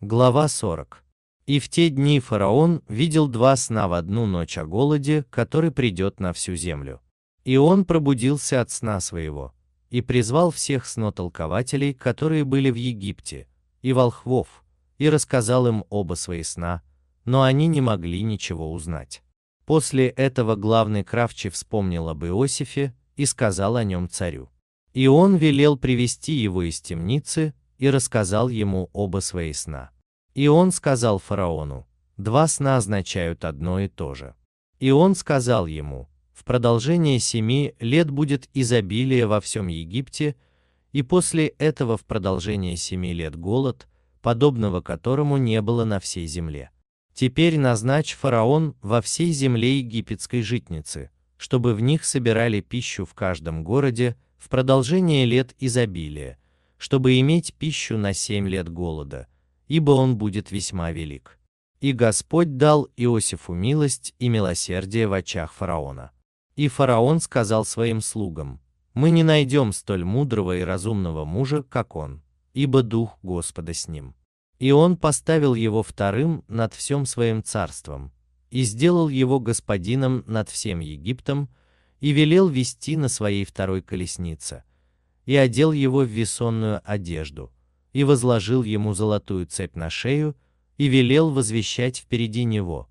Глава 40. И в те дни фараон видел два сна в одну ночь о голоде, который придет на всю землю. И он пробудился от сна своего, и призвал всех снотолкователей, которые были в Египте, и волхвов, и рассказал им оба свои сна, но они не могли ничего узнать. После этого главный кравчий вспомнил об Иосифе и сказал о нем царю. И он велел привести его из темницы и рассказал ему оба свои сна. И он сказал фараону: два сна означают одно и то же. И он сказал ему: в продолжение 7 лет будет изобилие во всем Египте, и после этого в продолжение 7 лет голод, подобного которому не было на всей земле. Теперь назначь, фараон, во всей земле египетской житницы, чтобы в них собирали пищу в каждом городе в продолжение лет изобилия, чтобы иметь пищу на 7 лет голода, ибо он будет весьма велик. И Господь дал Иосифу милость и милосердие в очах фараона. И фараон сказал своим слугам: мы не найдем столь мудрого и разумного мужа, как он, ибо дух Господа с ним. И он поставил его вторым над всем своим царством, и сделал его господином над всем Египтом, и велел вести на своей второй колеснице, и одел его в весонную одежду, и возложил ему золотую цепь на шею, и велел возвещать впереди него: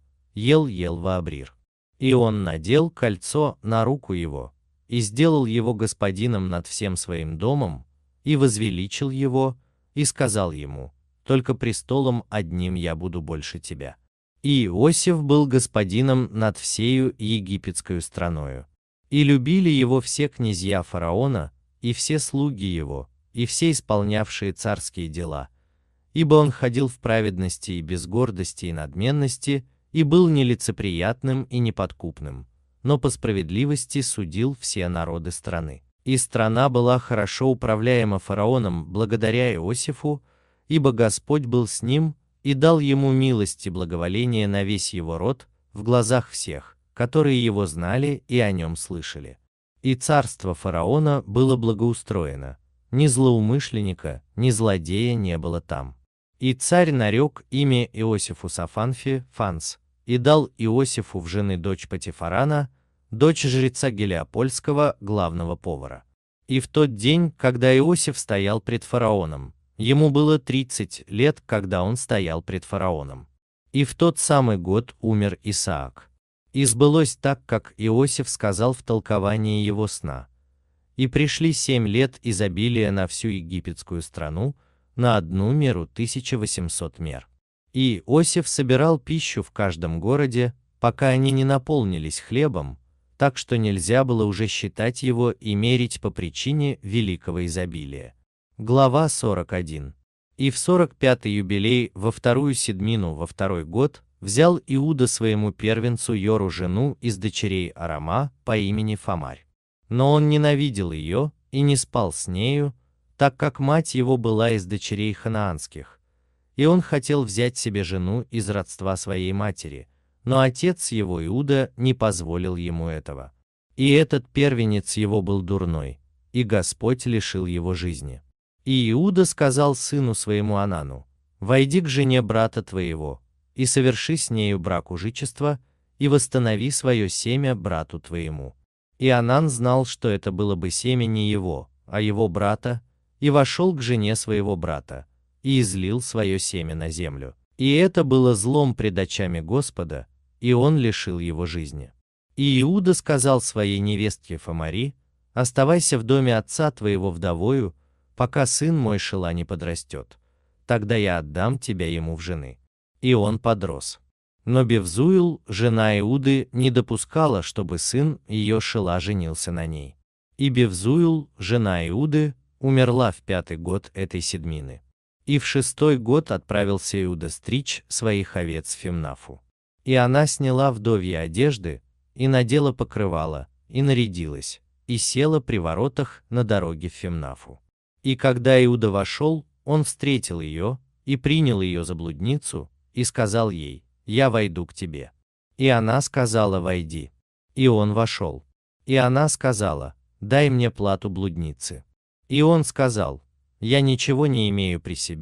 ел Ваабрир. И он надел кольцо на руку его, и сделал его господином над всем своим домом, и возвеличил его, и сказал ему: только престолом одним я буду больше тебя. И Иосиф был господином над всею египетскою страною. И любили его все князья фараона, и все слуги его, и все исполнявшие царские дела, ибо он ходил в праведности и без гордости и надменности, и был нелицеприятным и неподкупным, но по справедливости судил все народы страны. И страна была хорошо управляема фараоном благодаря Иосифу, ибо Господь был с ним и дал ему милость и благоволение на весь его род в глазах всех, которые его знали и о нем слышали. И царство фараона было благоустроено, ни злоумышленника, ни злодея не было там. И царь нарек имя Иосифу Сафанфи, Фанс, и дал Иосифу в жены дочь Патифарана, дочь жреца Гелиопольского, главного повара. И в тот день, когда Иосиф стоял пред фараоном, ему было 30 лет, когда он стоял пред фараоном. И в тот самый год умер Исаак. И сбылось так, как Иосиф сказал в толковании его сна. И пришли 7 лет изобилия на всю египетскую страну, на одну меру 1800 мер. И Иосиф собирал пищу в каждом городе, пока они не наполнились хлебом, так что нельзя было уже считать его и мерить по причине великого изобилия. Глава 41. И в 45-й юбилей во вторую седмину во второй год взял Иуда своему первенцу Йору жену из дочерей Арама по имени Фамарь. Но он ненавидел ее и не спал с нею, так как мать его была из дочерей ханаанских. И он хотел взять себе жену из родства своей матери, но отец его Иуда не позволил ему этого. И этот первенец его был дурной, и Господь лишил его жизни. И Иуда сказал сыну своему Анану: войди к жене брата твоего, и соверши с нею бракужичество, и восстанови свое семя брату твоему. И Анан знал, что это было бы семя не его, а его брата, и вошел к жене своего брата, и излил свое семя на землю. И это было злом пред очами Господа, и он лишил его жизни. И Иуда сказал своей невестке Фамари: оставайся в доме отца твоего вдовою, пока сын мой Шила не подрастет, тогда я отдам тебя ему в жены. И он подрос. Но Бевзуил, жена Иуды, не допускала, чтобы сын ее Шила женился на ней. И Бевзуил, жена Иуды, умерла в 5-й год этой седмины. И в 6-й год отправился Иуда стричь своих овец в Фимнафу. И она сняла вдовьи одежды, и надела покрывало, и нарядилась, и села при воротах на дороге в Фимнафу. И когда Иуда вошел, он встретил ее, и принял ее за блудницу, и сказал ей: я войду к тебе. И она сказала: войди. И он вошел. И она сказала: дай мне плату блудницы. И он сказал: я ничего не имею при себе,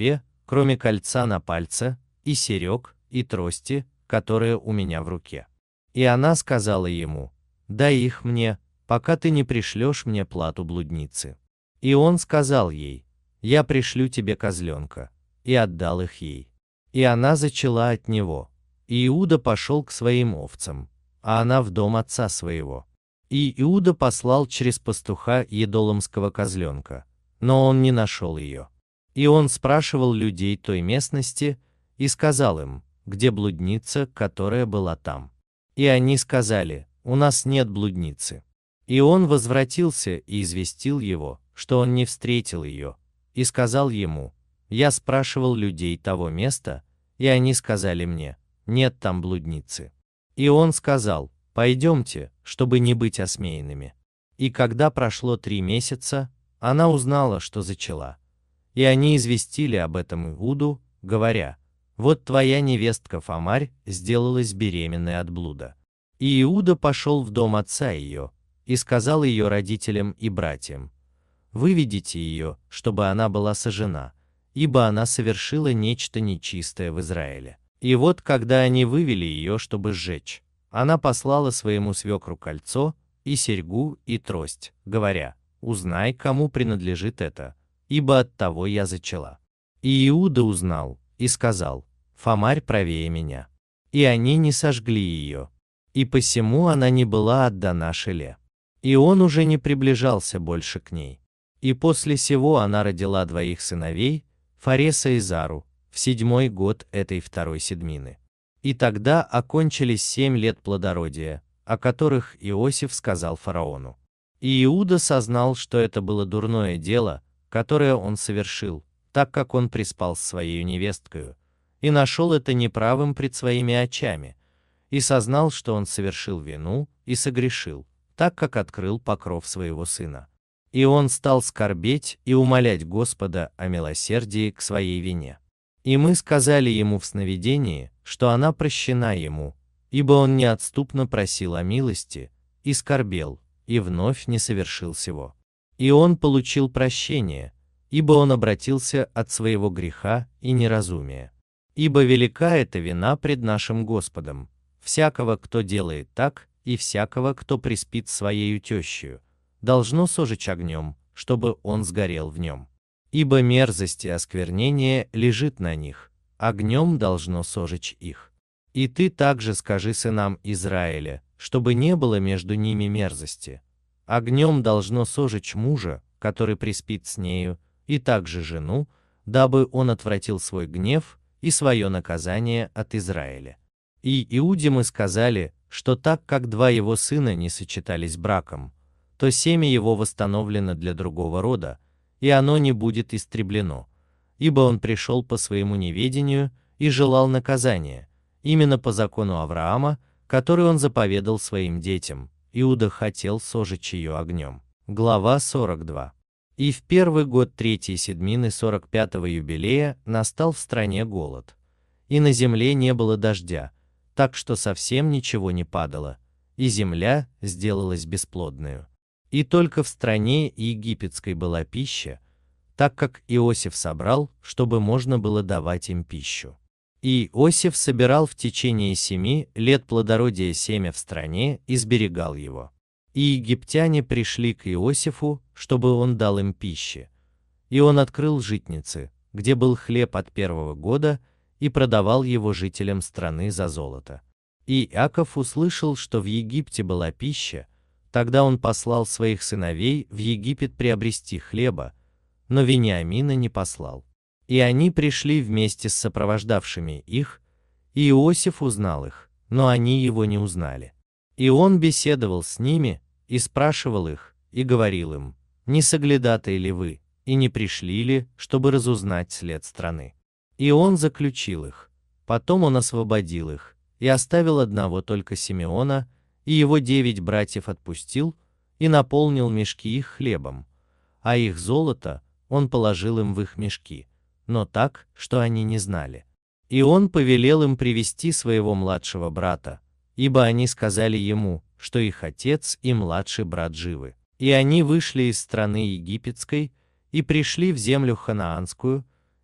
кроме кольца на пальце, и серег, и трости, которые у меня в руке. И она сказала ему: дай их мне, пока ты не пришлешь мне плату блудницы. И он сказал ей: я пришлю тебе козленка, и отдал их ей. И она зачала от него. И Иуда пошел к своим овцам, а она в дом отца своего. И Иуда послал через пастуха едоламского козленка, но он не нашел ее. И он спрашивал людей той местности и сказал им, где блудница, которая была там. И они сказали: у нас нет блудницы. И он возвратился и известил его, что он не встретил ее, и сказал ему: я спрашивал людей того места, и они сказали мне: нет там блудницы. И он сказал: пойдемте, чтобы не быть осмеянными. И когда прошло 3 месяца, она узнала, что зачала. И они известили об этом Иуду, говоря: вот твоя невестка Фамарь сделалась беременной от блуда. И Иуда пошел в дом отца ее, и сказал ее родителям и братьям: выведите ее, чтобы она была сожжена, ибо она совершила нечто нечистое в Израиле. И вот когда они вывели ее, чтобы сжечь, она послала своему свекру кольцо, и серьгу, и трость, говоря: узнай, кому принадлежит это, ибо от того я зачала. И Иуда узнал, и сказал: Фамарь правее меня. И они не сожгли ее, и посему она не была отдана Шиле. И он уже не приближался больше к ней. И после сего она родила 2 сыновей, Фареса и Зару, в 7-й год этой 2-й седмины. И тогда окончились 7 лет плодородия, о которых Иосиф сказал фараону. И Иуда сознал, что это было дурное дело, которое он совершил, так как он приспал с своей невесткою, и нашел это неправым пред своими очами, и сознал, что он совершил вину, и согрешил, так как открыл покров своего сына. И он стал скорбеть и умолять Господа о милосердии к своей вине. И мы сказали ему в сновидении, что она прощена ему, ибо он неотступно просил о милости, и скорбел, и вновь не совершил сего. И он получил прощение, ибо он обратился от своего греха и неразумия. Ибо велика эта вина пред нашим Господом, всякого, кто делает так, и всякого, кто приспит своею тещею, должно сожечь огнем, чтобы он сгорел в нем. Ибо мерзость и осквернение лежит на них, огнем должно сожечь их. И ты также скажи сынам Израиля, чтобы не было между ними мерзости. Огнем должно сожечь мужа, который приспит с нею, и также жену, дабы он отвратил свой гнев и свое наказание от Израиля. И Иуде мы сказали, что так как 2 его сына не сочетались браком, то семя его восстановлено для другого рода, и оно не будет истреблено, ибо он пришел по своему неведению и желал наказания, именно по закону Авраама, который он заповедал своим детям. Иуда хотел сожечь ее огнем. Глава 42. И в 1-й год 3-й седмины 45-го юбилея настал в стране голод, и на земле не было дождя, так что совсем ничего не падало, и земля сделалась бесплодною. И только в стране египетской была пища, так как Иосиф собрал, чтобы можно было давать им пищу. И Иосиф собирал в течение 7 лет плодородия семя в стране и сберегал его. И египтяне пришли к Иосифу, чтобы он дал им пищи. И он открыл житницы, где был хлеб от 1-го года, и продавал его жителям страны за золото. И Иаков услышал, что в Египте была пища, тогда он послал своих сыновей в Египет приобрести хлеба, но Вениамина не послал. И они пришли вместе с сопровождавшими их, и Иосиф узнал их, но они его не узнали. И он беседовал с ними, и спрашивал их, и говорил им: не соглядатые ли вы, и не пришли ли, чтобы разузнать след страны? И он заключил их. Потом он освободил их, и оставил одного только Симеона, и его 9 братьев отпустил, и наполнил мешки их хлебом, а их золото он положил им в их мешки, но так, что они не знали. И он повелел им привести своего младшего брата, ибо они сказали ему, что их отец и младший брат живы. И они вышли из страны египетской, и пришли в землю ханаанскую,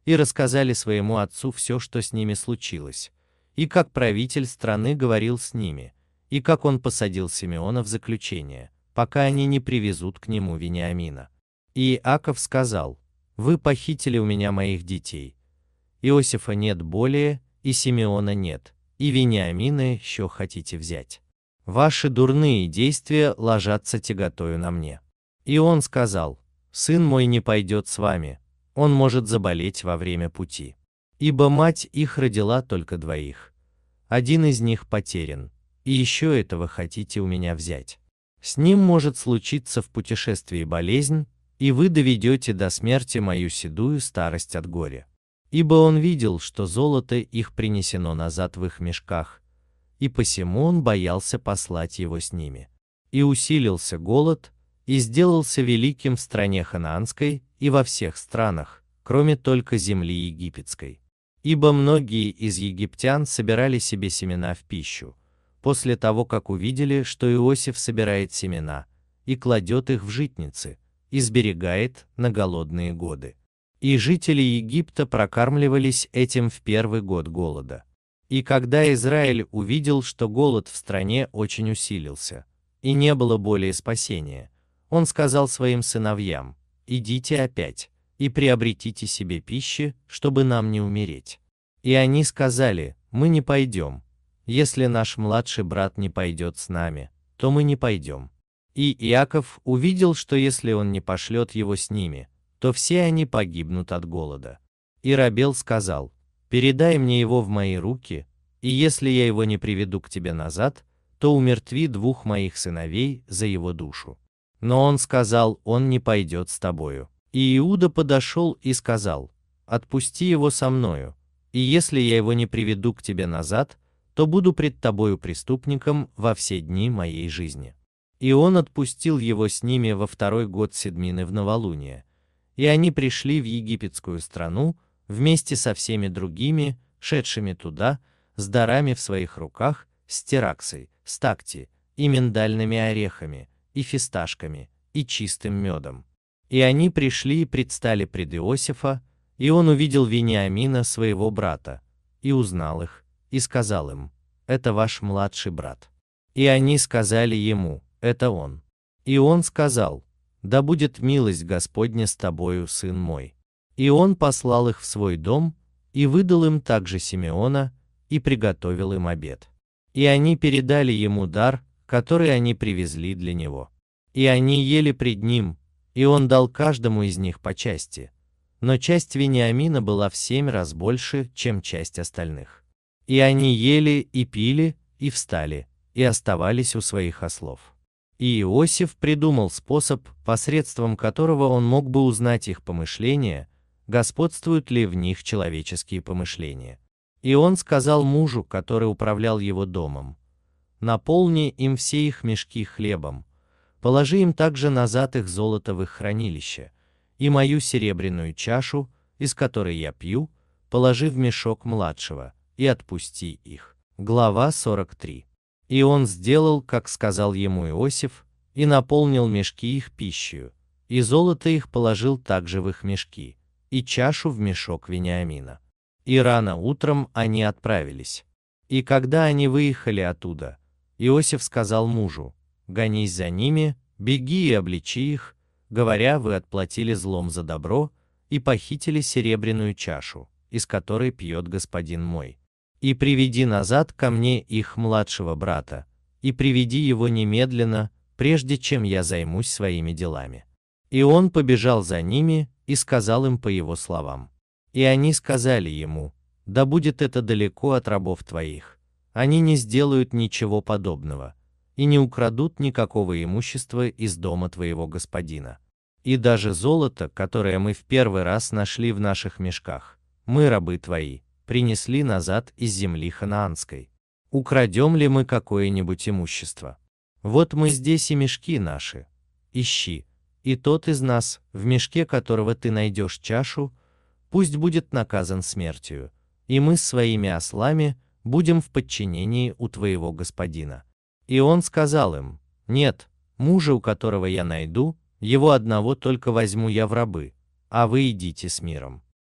и рассказали своему отцу все, что с ними случилось, и как правитель страны говорил с ними, и как он посадил Симеона в заключение, пока они не привезут к нему Вениамина. И Иаков сказал: «Вы похитили у меня моих детей. Иосифа нет более, и Симеона нет, и Вениамина еще хотите взять. Ваши дурные действия ложатся тяготою на мне». И он сказал: «Сын мой не пойдет с вами, он может заболеть во время пути. Ибо мать их родила только двоих. Один из них потерян, и еще этого хотите у меня взять. С ним может случиться в путешествии болезнь, и вы доведете до смерти мою седую старость от горя». Ибо он видел, что золото их принесено назад в их мешках, и посему он боялся послать его с ними. И усилился голод, и сделался великим в стране ханаанской и во всех странах, кроме только земли египетской. Ибо многие из египтян собирали себе семена в пищу, после того, как увидели, что Иосиф собирает семена, и кладет их в житницы, и сберегает на голодные годы. И жители Египта прокармливались этим в первый год голода. И когда Израиль увидел, что голод в стране очень усилился, и не было более спасения, он сказал своим сыновьям: «Идите опять, и приобретите себе пищи, чтобы нам не умереть». И они сказали: «Мы не пойдем. Если наш младший брат не пойдет с нами, то мы не пойдем». И Иаков увидел, что если он не пошлет его с ними, то все они погибнут от голода. И Рабел сказал: «Передай мне его в мои руки, и если я его не приведу к тебе назад, то умертви двух моих сыновей за его душу». Но он сказал: «Он не пойдет с тобою». И Иуда подошел и сказал: «Отпусти его со мною, и если я его не приведу к тебе назад, то буду пред тобою преступником во все дни моей жизни». И он отпустил его с ними во второй год седмины в новолуние. И они пришли в египетскую страну вместе со всеми другими, шедшими туда, с дарами в своих руках, с тераксой, стакти, и миндальными орехами, и фисташками, и чистым медом. И они пришли и предстали пред Иосифа, и он увидел Вениамина, своего брата, и узнал их, и сказал им: «Это ваш младший брат». И они сказали ему: «Это он». И он сказал: «Да будет милость Господня с тобою, сын мой». И он послал их в свой дом, и выдал им также Симеона, и приготовил им обед. И они передали ему дар, который они привезли для него. И они ели пред ним, и он дал каждому из них по части. Но часть Вениамина была в 7 раз больше, чем часть остальных. И они ели и пили, и встали, и оставались у своих ослов. И Иосиф придумал способ, посредством которого он мог бы узнать их помышления, господствуют ли в них человеческие помышления. И он сказал мужу, который управлял его домом: «Наполни им все их мешки хлебом, положи им также назад их золото в их хранилище, и мою серебряную чашу, из которой я пью, положи в мешок младшего, и отпусти их». Глава 43. И он сделал, как сказал ему Иосиф, и наполнил мешки их пищей, и золото их положил также в их мешки, и чашу в мешок Вениамина. И рано утром они отправились. И когда они выехали оттуда, Иосиф сказал мужу: «Гонись за ними, беги и обличи их, говоря: вы отплатили злом за добро и похитили серебряную чашу, из которой пьет господин мой. И приведи назад ко мне их младшего брата, и приведи его немедленно, прежде чем я займусь своими делами». И он побежал за ними и сказал им по его словам. И они сказали ему: «Да будет это далеко от рабов твоих, они не сделают ничего подобного, и не украдут никакого имущества из дома твоего господина. И даже золото, которое мы в первый раз нашли в наших мешках, мы, рабы твои, принесли назад из земли ханаанской. Украдем ли мы какое-нибудь имущество? Вот мы здесь и мешки наши. Ищи, и тот из нас, в мешке которого ты найдешь чашу, пусть будет наказан смертью, и мы с своими ослами будем в подчинении у твоего господина». И он сказал им: «Нет, мужа, у которого я найду, его одного только возьму я в рабы, а вы идите с миром».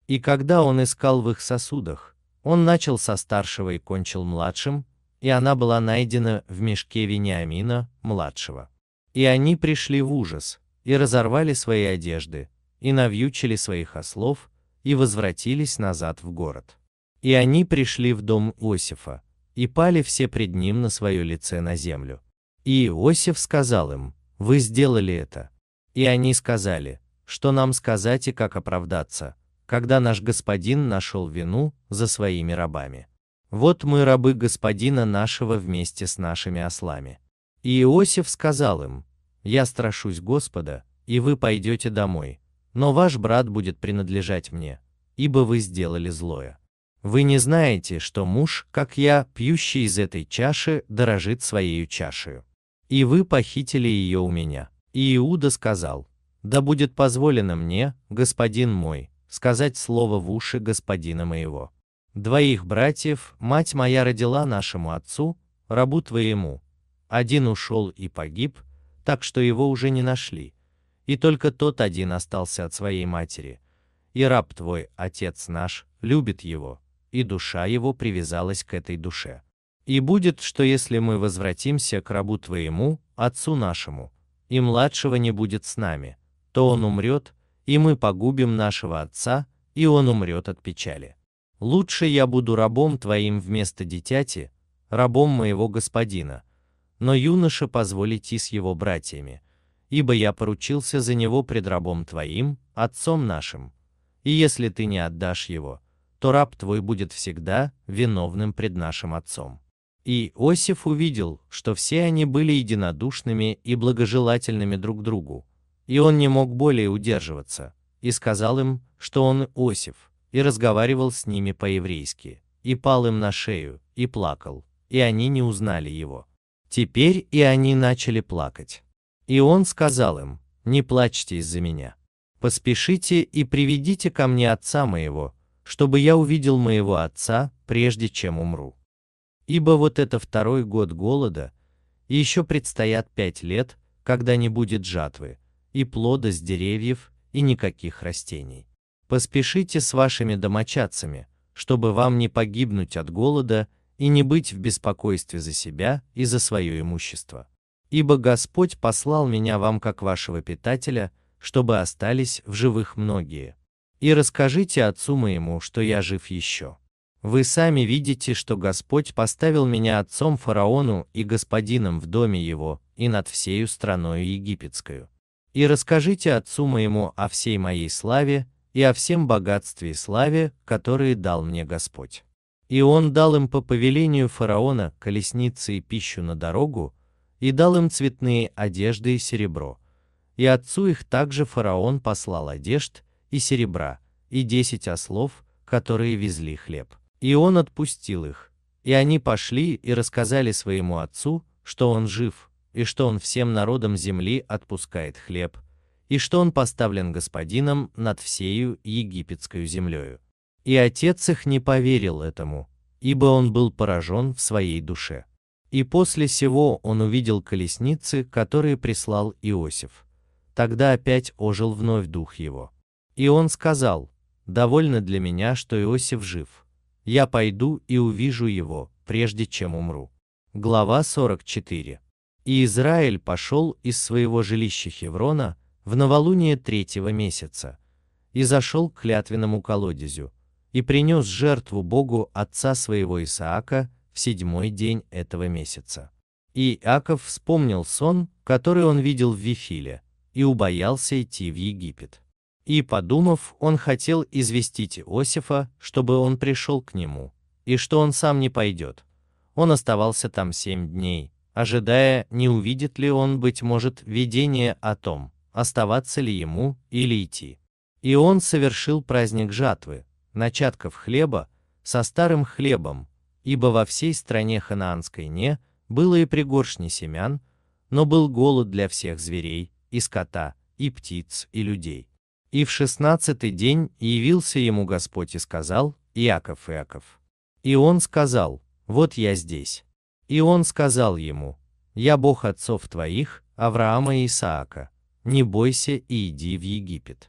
И когда он искал в их сосудах, он начал со старшего и кончил младшим, и она была найдена в мешке Вениамина, младшего. И они пришли в ужас, и разорвали свои одежды, и навьючили своих ослов, и возвратились назад в город. И они пришли в дом Иосифа, и пали все пред ним на свое лице на землю. И Иосиф сказал им: «Вы сделали это». И они сказали: «Что нам сказать и как оправдаться, когда наш господин нашел вину за своими рабами? Вот мы рабы господина нашего вместе с нашими ослами». И Иосиф сказал им: «Я страшусь Господа, и вы пойдете домой, но ваш брат будет принадлежать мне, ибо вы сделали злое. Вы не знаете, что муж, как я, пьющий из этой чаши, дорожит своею чашею. И вы похитили ее у меня». И Иуда сказал: «Да будет позволено мне, господин мой, сказать слово в уши господина моего. Двоих братьев мать моя родила нашему отцу, рабу твоему. Один ушел и погиб, так что его уже не нашли, и только тот один остался от своей матери. И раб твой, отец наш, любит его, и душа его привязалась к этой душе. И будет, что если мы возвратимся к рабу твоему, отцу нашему, и младшего не будет с нами, то он умрет, и мы погубим нашего отца, и он умрет от печали. Лучше я буду рабом твоим вместо дитяти, рабом моего господина, но юноша позволь идти с его братьями, ибо я поручился за него пред рабом твоим, отцом нашим. И если ты не отдашь его, то раб твой будет всегда виновным пред нашим отцом». И Иосиф увидел, что все они были единодушными и благожелательными друг другу, и он не мог более удерживаться, и сказал им, что он Иосиф, и разговаривал с ними по-еврейски, и пал им на шею, и плакал, и они не узнали его. Теперь и они начали плакать. И он сказал им: «Не плачьте из-за меня. Поспешите и приведите ко мне отца моего, чтобы я увидел моего отца, прежде чем умру. Ибо вот это второй год голода, и еще предстоят 5 лет, когда не будет жатвы, и плода с деревьев, и никаких растений. Поспешите с вашими домочадцами, чтобы вам не погибнуть от голода и не быть в беспокойстве за себя и за свое имущество. Ибо Господь послал меня вам как вашего питателя, чтобы остались в живых многие. И расскажите отцу моему, что я жив еще. Вы сами видите, что Господь поставил меня отцом фараону и господином в доме его и над всею страною египетскою. И расскажите отцу моему о всей моей славе и о всем богатстве и славе, которые дал мне Господь». И он дал им по повелению фараона колесницы и пищу на дорогу, и дал им цветные одежды и серебро. И отцу их также фараон послал одежд и серебра, и 10 ослов, которые везли хлеб. И он отпустил их, и они пошли и рассказали своему отцу, что он жив, и что он всем народам земли отпускает хлеб, и что он поставлен господином над всею египетскою землею. И отец их не поверил этому, ибо он был поражен в своей душе. И после сего он увидел колесницы, которые прислал Иосиф. Тогда опять ожил вновь дух его. И он сказал: «Довольно для меня, что Иосиф жив. Я пойду и увижу его, прежде чем умру». Глава 44. И Израиль пошел из своего жилища Хеврона в новолуние 3-го месяца, и зашел к клятвенному колодезю, и принес жертву Богу отца своего Исаака в 7-й день этого месяца. И Иаков вспомнил сон, который он видел в Вифиле, и убоялся идти в Египет. И, подумав, он хотел известить Иосифа, чтобы он пришел к нему, и что он сам не пойдет. Он оставался там 7 дней, ожидая, не увидит ли он, быть может, видение о том, оставаться ли ему или идти. И он совершил праздник жатвы, начатков хлеба, со старым хлебом, ибо во всей стране ханаанской не было и пригоршни семян, но был голод для всех зверей, и скота, и птиц, и людей. И в 16-й день явился ему Господь и сказал: «Иаков, Иаков». И он сказал: «Вот я здесь». И он сказал ему: «Я Бог отцов твоих, Авраама и Исаака. Не бойся и иди в Египет.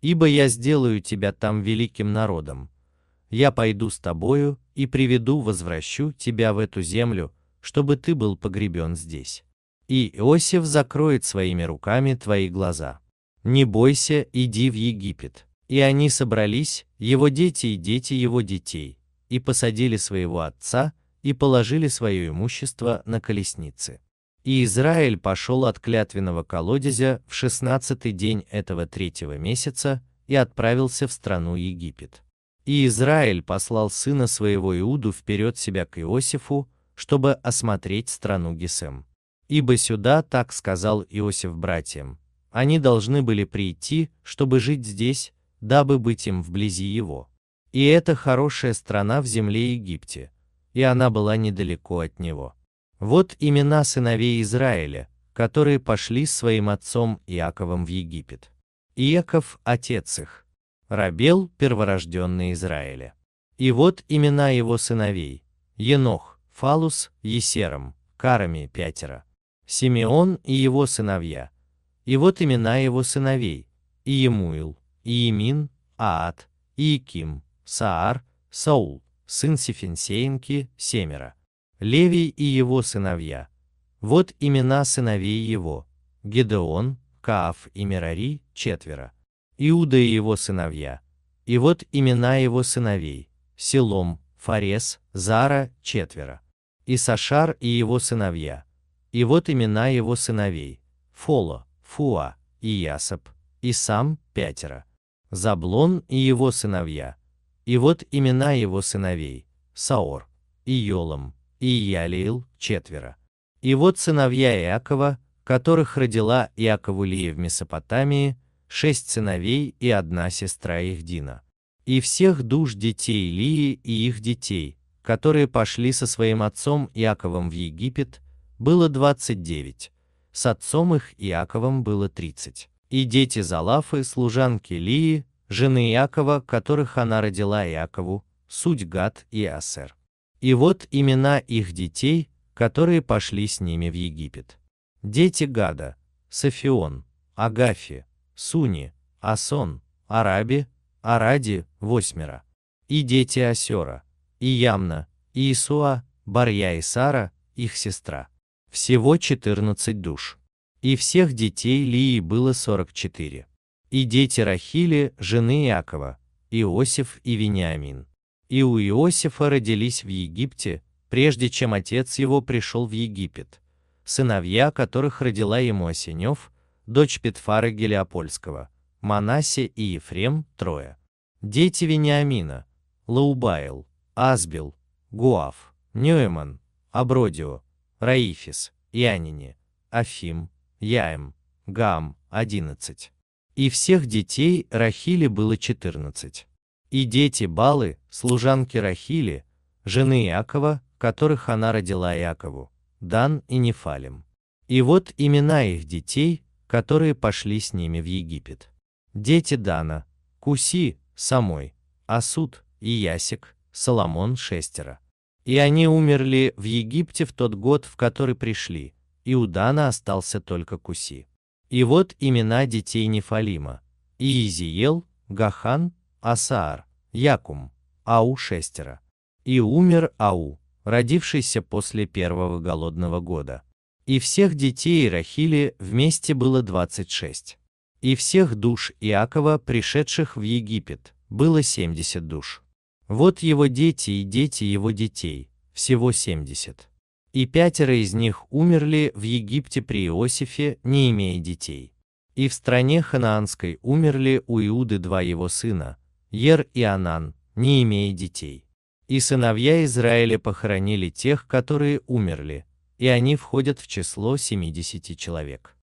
ибо я сделаю тебя там великим народом. Я пойду с тобою и возвращу тебя в эту землю, чтобы ты был погребен здесь. И Иосиф закроет своими руками твои глаза. Не бойся, иди в Египет». И они собрались, его дети и дети его детей, и посадили своего отца, и положили свое имущество на колесницы. И Израиль пошел от клятвенного колодезя в 16-й день этого 3-го месяца и отправился в страну Египет. И Израиль послал сына своего Иуду вперед себя к Иосифу, чтобы осмотреть страну Гесем. Ибо сюда так сказал Иосиф братьям: они должны были прийти, чтобы жить здесь, дабы быть им вблизи его. И это хорошая страна в земле Египте, и она была недалеко от него. Вот имена сыновей Израиля, которые пошли с своим отцом Иаковом в Египет. Иаков – отец их. Рабел – перворожденный Израиля. И вот имена его сыновей: Енох, Фалус, Есером, Карами 5. Симеон и его сыновья. И вот имена его сыновей: Иемуил, Иемин, Аат, Иеким, Саар, Саул, сын Сифинсеенки 7. Левий и его сыновья. Вот имена сыновей его: Гедеон, Кааф и Мерари 4. Иуда и его сыновья. И вот имена его сыновей: Силом, Фарес, Зара 4. Исашар и его сыновья. И вот имена его сыновей: Фоло, Фуа, Иясап, Исам 5. Заблон и его сыновья. И вот имена его сыновей: Саор, Иолам, Иялиил 4. И вот сыновья Иакова, которых родила Иакову Лия в Месопотамии, 6 сыновей и 1 сестра их Дина. И всех душ детей Лии и их детей, которые пошли со своим отцом Иаковом в Египет, было 29, с отцом их Иаковом было 30. И дети Залафы, служанки Лии, жены Иакова, которых она родила Иакову, суть Гад и Асер. И вот имена их детей, которые пошли с ними в Египет. Дети Гада: Сафион, Агафи, Суни, Асон, Араби, Аради 8. И дети Асера: Иямна, Иисуа, Барья и Сара, их сестра. Всего 14 душ. И всех детей Лии было 44. И дети Рахили, жены Иакова: Иосиф и Вениамин. И у Иосифа родились в Египте, прежде чем отец его пришел в Египет, сыновья которых родила ему Осенев, дочь Петфара Гелиопольского, Манассе и Ефрем 3. Дети Вениамина: Лаубаил, Азбил, Гуав, Нёэман, Абродио, Раифис, Ианини, Афим, Яем, Гам 11. И всех детей Рахили было 14. И дети Балы, служанки Рахили, жены Иакова, которых она родила Иакову, Дан и Нефалим. И вот имена их детей, которые пошли с ними в Египет. Дети Дана: Куси, Самой, Асуд, Иясик, Соломон 6. И они умерли в Египте в тот год, в который пришли, и у Дана остался только Куси. И вот имена детей Нефалима: Иезиел, Гахан, Асаар, Якум, Ау 6. И умер Ау, родившийся после первого голодного года. И всех детей Рахили вместе было 26. И всех душ Иакова, пришедших в Египет, было 70 душ. Вот его дети и дети его детей, всего 70. И 5 из них умерли в Египте при Иосифе, не имея детей. И в стране ханаанской умерли у Иуды 2 его сына, Ер и Анан, не имея детей. И сыновья Израиля похоронили тех, которые умерли, и они входят в число 70 человек.